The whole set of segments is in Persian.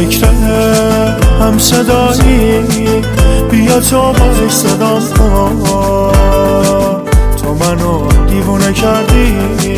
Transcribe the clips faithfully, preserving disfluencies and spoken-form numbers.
فکر هم صدایی، بیا تو باش صدام کن. تو منو دیوونه کردی،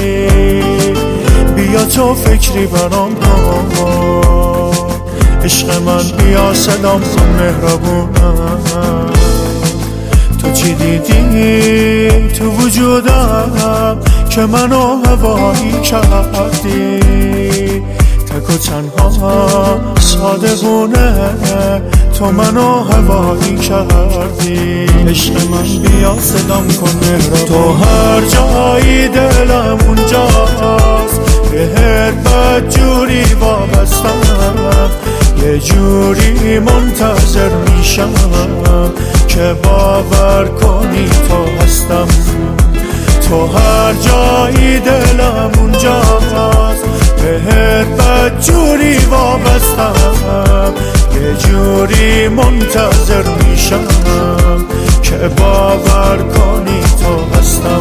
بیا تو فکری برام کن. عشق من بیا صدام کن مهربونم. تو چی دیدی تو وجودم که منو هوایی کردی؟ تک و تنها صادقونه تو منو هوایی کردی. عشق من بیا صدام کن مهربون. تو هر جایی دلم اونجاست، بهت بد جوری وابستم، یه جوری منتظر میشم که باور کنی تو هستم. تو هر جایی دلم اونجاست، بهت بد جوری وابستم، یه جوری منتظر میشم که باور کنی تو هستم.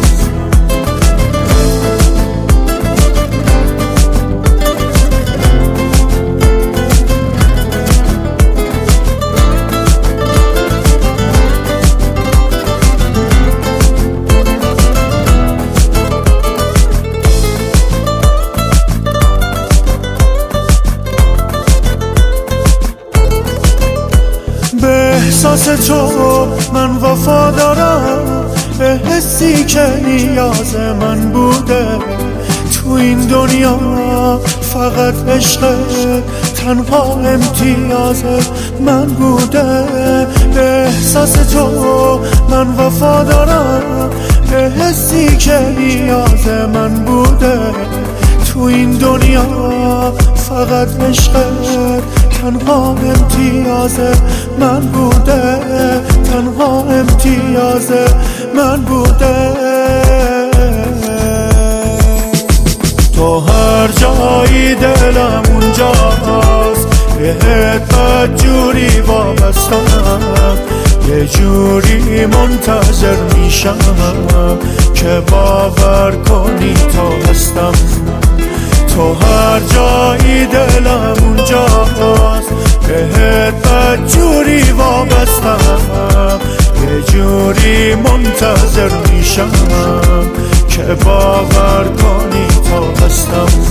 به احساس تو من وفا دارم، به حسی که نیاز من بوده. تو این دنیا فقط عشق تنها امتیاز من بوده. به احساس تو من وفا دارم، به حسی که نیاز من بوده. تو این دنیا فقط عشق تنها امتیاز من بوده، تنها امتیاز من بوده. تو هر جایی دلم اونجاست، بهت بد جوری وابستم، یه جوری منتظر میشم که باور کنی تو هستم. تو هر جایی دلم اونجاست، بهت بد جوری وابستم، یه جوری منتظر میشم که باور کنی تو هستم.